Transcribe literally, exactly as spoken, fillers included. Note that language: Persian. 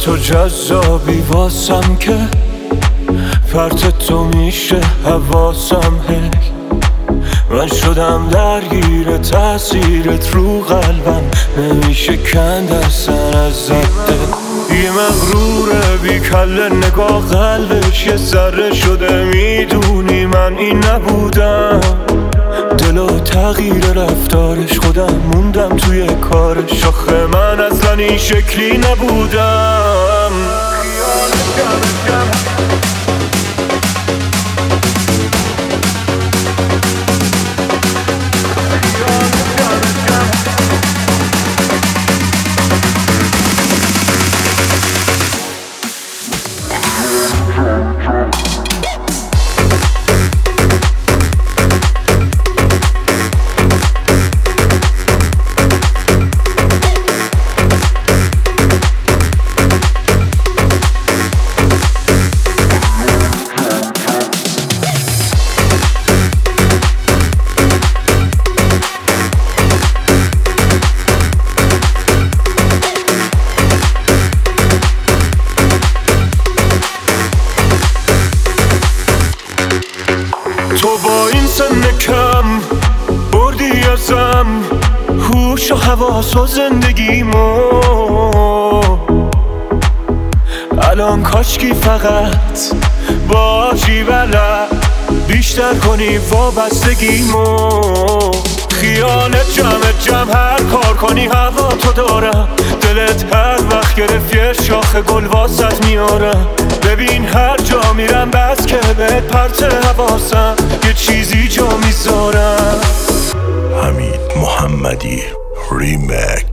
تو جذابی واسم که پرت تو میشه حواسم هی من شدم درگیر تأثیرت رو قلبم نمیشه کند اصلا ازت یه مغروره بی کله نگاه قلبش یه ذره شده میدونی من این نبودم دل و تغییر رفتارش خودم موندم توی کارش آخه من اصلا این شکلی نبودم تو با این سن کم بردی ازم هوش و حواس و زندگیمو الان کاشکی فقط باشی بلد بیشتر کنی وابستگیمو خیالت جمع جمع هر کار کنی هوا تو دارم دلت هر وقت گرفت یه شاخ گل واسط میارم ببین هر جا میرم بس که بهت پرت حواسم یه چیزی جا میذارم. حمید محمدی ریمکس.